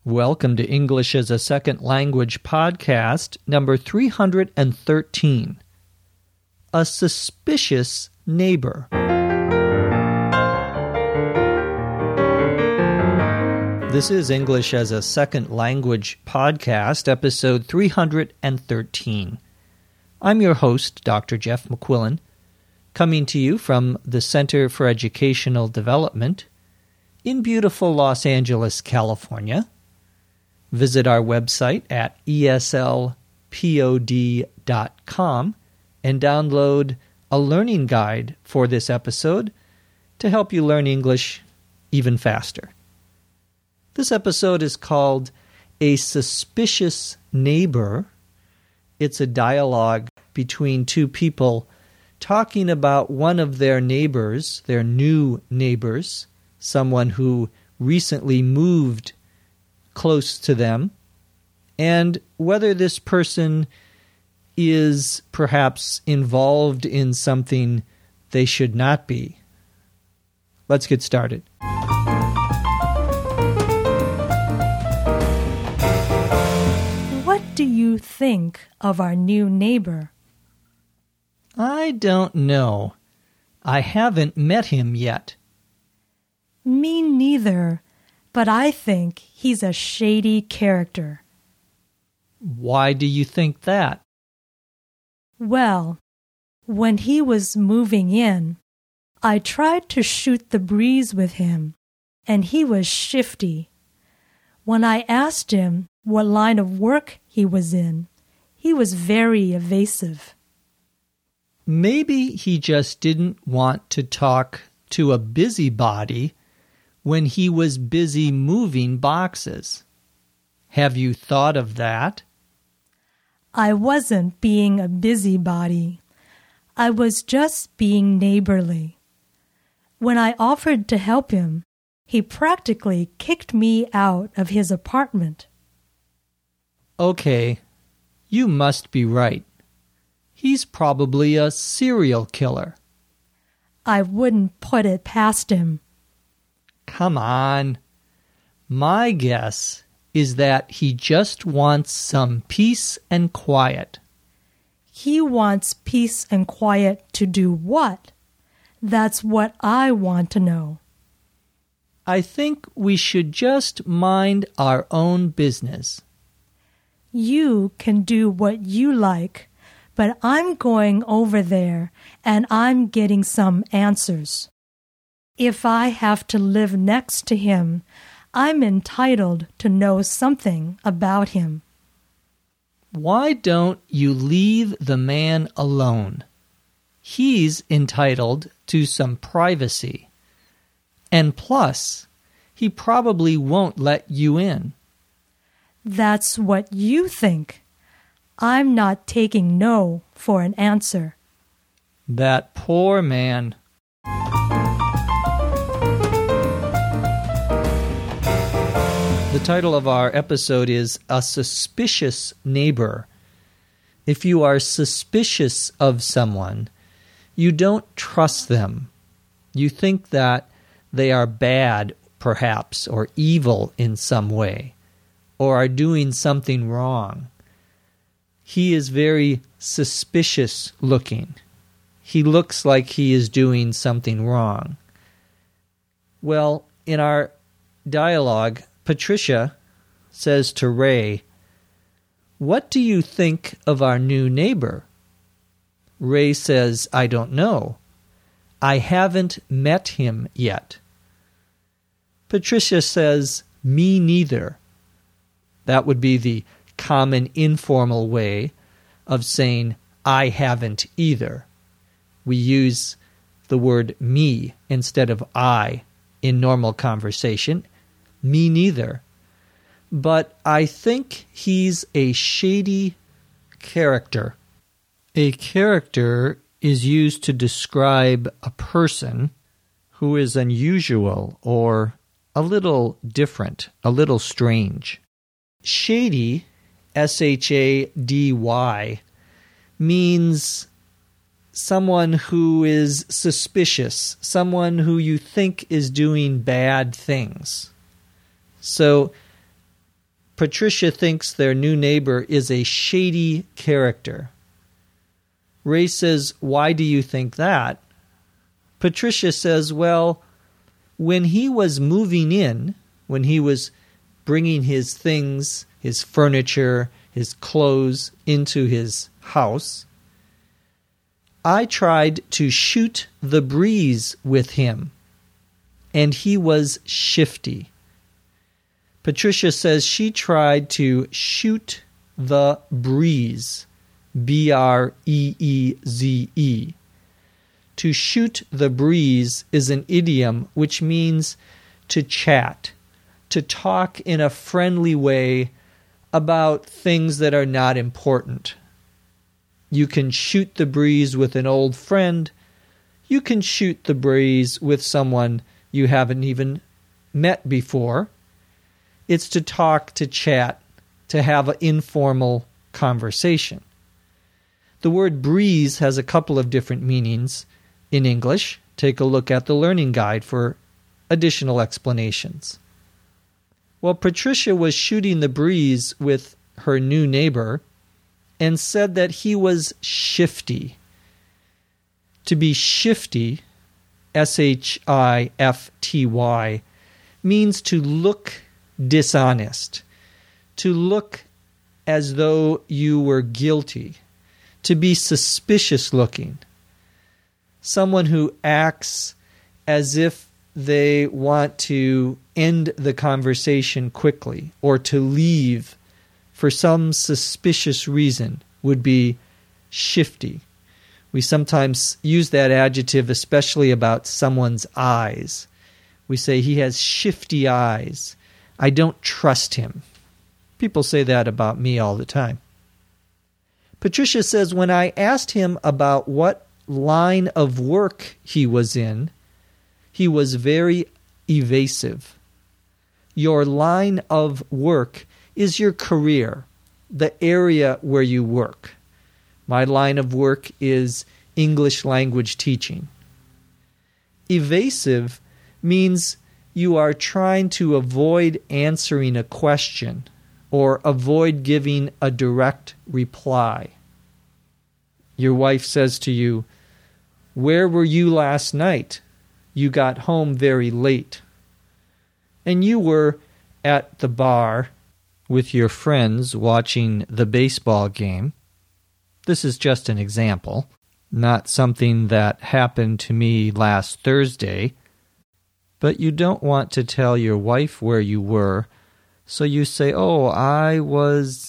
Welcome to English as a Second Language podcast, number 313. A Suspicious Neighbor. This is English as a Second Language podcast, episode 313. I'm your host, Dr. Jeff McQuillan, coming to you from the Center for Educational Development in beautiful Los Angeles, California. Visit our website at eslpod.com and download a learning guide for this episode to help you learn English even faster. This episode is called A Suspicious Neighbor. It's a dialogue between two people talking about one of their neighbors, their new neighbors, someone who recently moved close to them, and whether this person is perhaps involved in something they should not be. Let's get started. What do you think of our new neighbor? I don't know. I haven't met him yet. Me neither, but I think he's a shady character. Why do you think that? Well, when he was moving in, I tried to shoot the breeze with him, and he was shifty. When I asked him what line of work he was in, he was very evasive. Maybe he just didn't want to talk to a busybody when he was busy moving boxes. Have you thought of that? I wasn't being a busybody. I was just being neighborly. When I offered to help him, he practically kicked me out of his apartment. Okay, you must be right. He's probably a serial killer. I wouldn't put it past him. Come on. My guess is that he just wants some peace and quiet. He wants peace and quiet to do what? That's what I want to know. I think we should just mind our own business. You can do what you like, but I'm going over there and I'm getting some answers. If I have to live next to him, I'm entitled to know something about him. Why don't you leave the man alone? He's entitled to some privacy. And plus, he probably won't let you in. That's what you think. I'm not taking no for an answer. That poor man. The title of our episode is A Suspicious Neighbor. If you are suspicious of someone, you don't trust them. You think that they are bad, perhaps, or evil in some way, or are doing something wrong. He is very suspicious looking. He looks like he is doing something wrong. Well, in our dialogue, Patricia says to Ray, "What do you think of our new neighbor?" Ray says, "I don't know. I haven't met him yet." Patricia says, "Me neither." That would be the common informal way of saying, "I haven't either." We use the word me instead of I in normal conversation. Me neither. But I think he's a shady character. A character is used to describe a person who is unusual or a little different, a little strange. Shady, S-H-A-D-Y, means someone who is suspicious, someone who you think is doing bad things. So Patricia thinks their new neighbor is a shady character. Ray says, "Why do you think that?" Patricia says, "Well, when he was moving in, when he was bringing his things, his furniture, his clothes into his house, I tried to shoot the breeze with him, and he was shifty." Patricia says she tried to shoot the breeze, B-R-E-E-Z-E. To shoot the breeze is an idiom which means to chat, to talk in a friendly way about things that are not important. You can shoot the breeze with an old friend. You can shoot the breeze with someone you haven't even met before. It's to talk, to chat, to have an informal conversation. The word breeze has a couple of different meanings in English. Take a look at the Learning Guide for additional explanations. Well, Patricia was shooting the breeze with her new neighbor and said that he was shifty. To be shifty, S-H-I-F-T-Y, means to look dishonest, to look as though you were guilty, to be suspicious looking, someone who acts as if they want to end the conversation quickly or to leave for some suspicious reason would be shifty. We sometimes use that adjective especially about someone's eyes. We say he has shifty eyes. I don't trust him. People say that about me all the time. Patricia says, when I asked him about what line of work he was in, he was very evasive. Your line of work is your career, the area where you work. My line of work is English language teaching. Evasive means you are trying to avoid answering a question or avoid giving a direct reply. Your wife says to you, "Where were you last night? You got home very late." And you were at the bar with your friends watching the baseball game. This is just an example, not something that happened to me last Thursday. But you don't want to tell your wife where you were, so you say, "Oh, I was,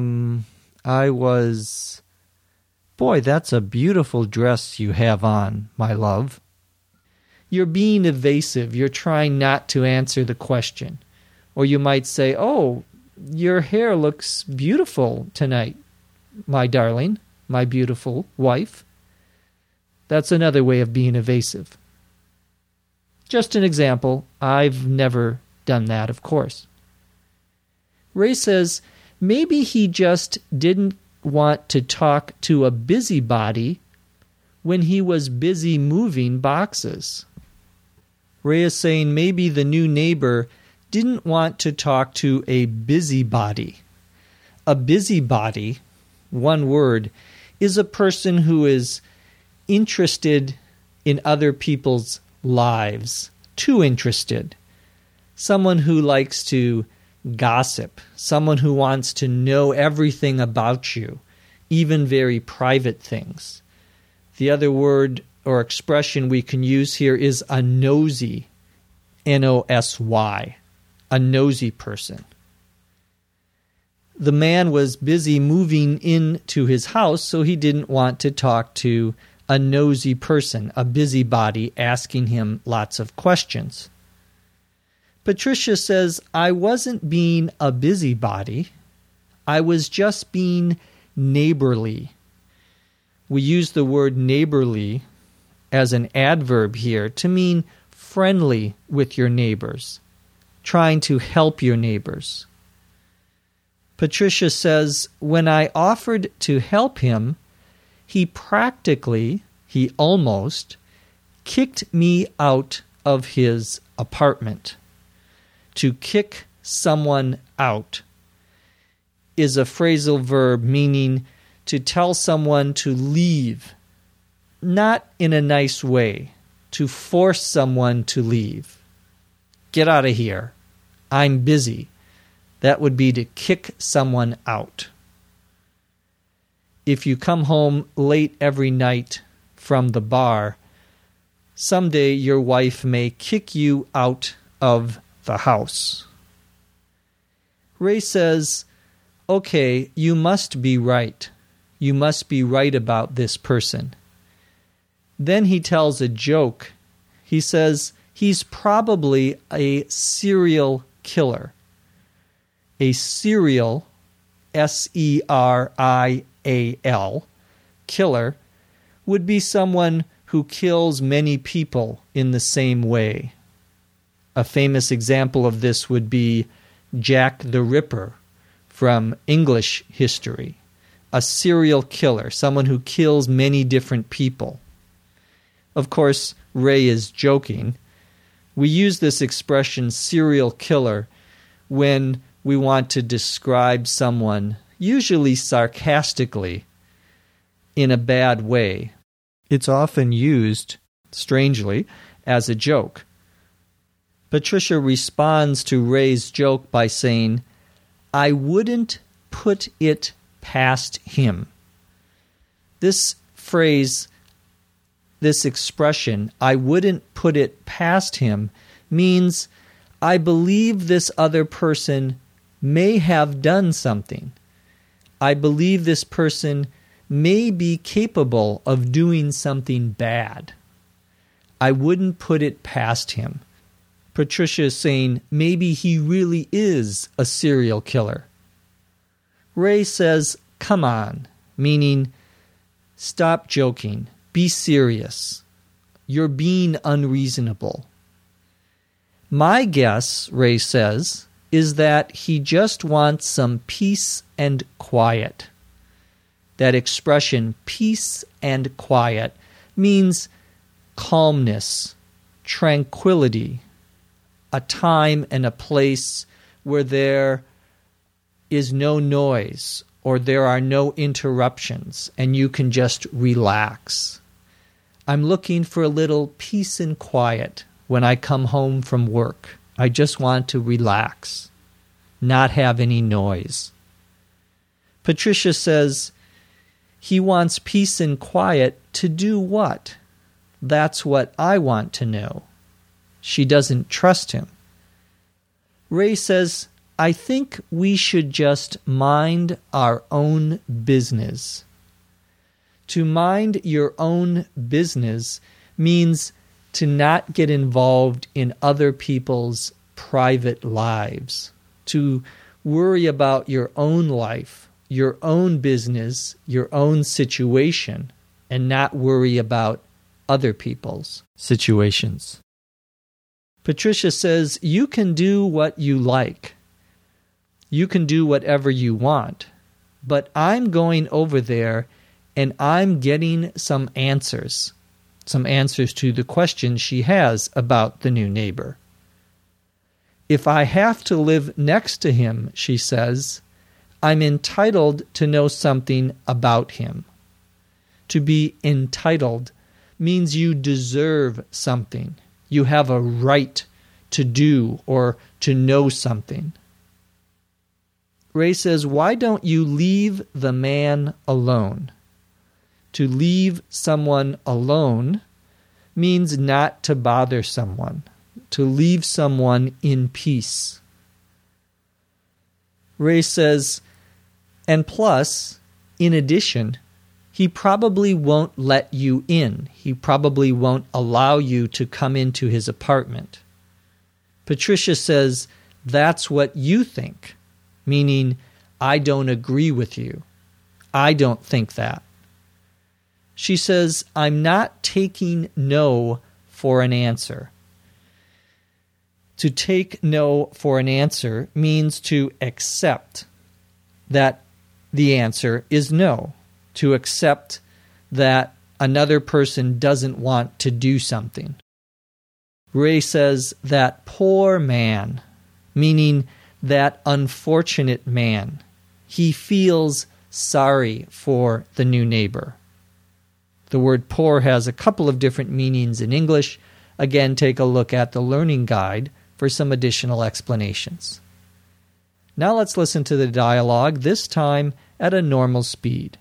boy, that's a beautiful dress you have on, my love." You're being evasive. You're trying not to answer the question. Or you might say, "Oh, your hair looks beautiful tonight, my darling, my beautiful wife." That's another way of being evasive. Just an example. I've never done that, of course. Ray says, maybe he just didn't want to talk to a busybody when he was busy moving boxes. Ray is saying maybe the new neighbor didn't want to talk to a busybody. A busybody, one word, is a person who is interested in other people's lives, too interested. Someone who likes to gossip, someone who wants to know everything about you, even very private things. The other word or expression we can use here is a nosy, N-O-S-Y, a nosy person. The man was busy moving into his house, so he didn't want to talk to a nosy person, a busybody asking him lots of questions. Patricia says, I wasn't being a busybody. I was just being neighborly. We use the word neighborly as an adverb here to mean friendly with your neighbors, trying to help your neighbors. Patricia says, when I offered to help him, he almost kicked me out of his apartment. To kick someone out is a phrasal verb meaning to tell someone to leave, not in a nice way, to force someone to leave. Get out of here. I'm busy. That would be to kick someone out. If you come home late every night from the bar, someday your wife may kick you out of the house. Ray says, okay, you must be right. You must be right about this person. Then he tells a joke. He says he's probably a serial killer. A serial, S-E-R-I-A-L, killer, would be someone who kills many people in the same way. A famous example of this would be Jack the Ripper from English history. A serial killer, someone who kills many different people. Of course, Ray is joking. We use this expression serial killer when we want to describe someone, usually sarcastically, in a bad way. It's often used, strangely, as a joke. Patricia responds to Ray's joke by saying, I wouldn't put it past him. This phrase, this expression, I wouldn't put it past him, means I believe this other person may have done something. I believe this person may be capable of doing something bad. I wouldn't put it past him. Patricia is saying maybe he really is a serial killer. Ray says, come on, meaning stop joking, be serious. You're being unreasonable. My guess, Ray says, is that he just wants some peace and quiet. That expression, peace and quiet, means calmness, tranquility, a time and a place where there is no noise or there are no interruptions and you can just relax. I'm looking for a little peace and quiet when I come home from work. I just want to relax, not have any noise. Patricia says, he wants peace and quiet to do what? That's what I want to know. She doesn't trust him. Ray says, I think we should just mind our own business. To mind your own business means to not get involved in other people's private lives, to worry about your own life, your own business, your own situation, and not worry about other people's situations. Patricia says, you can do what you like. You can do whatever you want. But I'm going over there and I'm getting some answers to the questions she has about the new neighbor. If I have to live next to him, she says, I'm entitled to know something about him. To be entitled means you deserve something. You have a right to do or to know something. Ray says, why don't you leave the man alone? To leave someone alone means not to bother someone, to leave someone in peace. Ray says, and plus, in addition, he probably won't let you in. He probably won't allow you to come into his apartment. Patricia says, that's what you think, meaning, I don't agree with you. I don't think that. She says, I'm not taking no for an answer. To take no for an answer means to accept that the answer is no, to accept that another person doesn't want to do something. Ray says, that poor man, meaning that unfortunate man. He feels sorry for the new neighbor. The word poor has a couple of different meanings in English. Again, take a look at the Learning Guide for some additional explanations. Now let's listen to the dialogue, this time at a normal speed.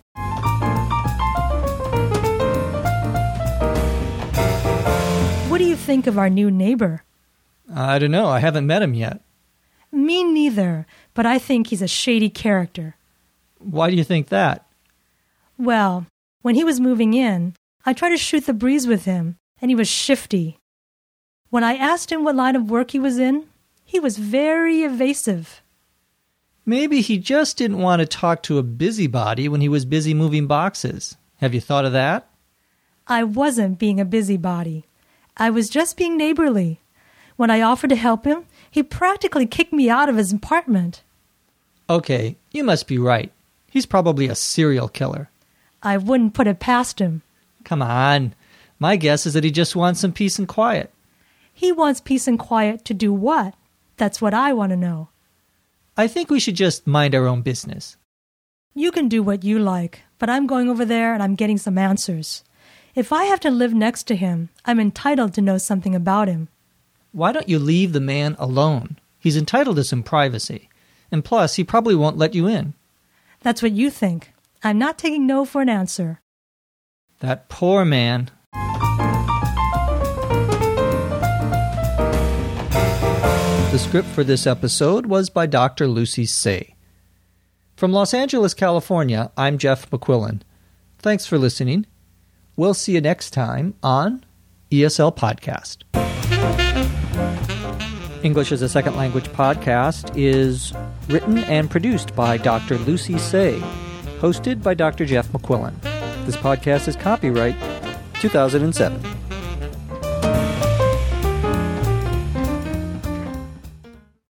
What do you think of our new neighbor? I don't know. I haven't met him yet. Me neither, but I think he's a shady character. Why do you think that? Well, when he was moving in, I tried to shoot the breeze with him, and he was shifty. When I asked him what line of work he was in, he was very evasive. Maybe he just didn't want to talk to a busybody when he was busy moving boxes. Have you thought of that? I wasn't being a busybody. I was just being neighborly. When I offered to help him, he practically kicked me out of his apartment. Okay, you must be right. He's probably a serial killer. I wouldn't put it past him. Come on. My guess is that he just wants some peace and quiet. He wants peace and quiet to do what? That's what I want to know. I think we should just mind our own business. You can do what you like, but I'm going over there and I'm getting some answers. If I have to live next to him, I'm entitled to know something about him. Why don't you leave the man alone? He's entitled to some privacy. And plus, he probably won't let you in. That's what you think. I'm not taking no for an answer. That poor man. The script for this episode was by Dr. Lucy Tse. From Los Angeles, California, I'm Jeff McQuillan. Thanks for listening. We'll see you next time on ESL Podcast. English as a Second Language podcast is written and produced by Dr. Lucy Tse, hosted by Dr. Jeff McQuillan. This podcast is copyright 2007.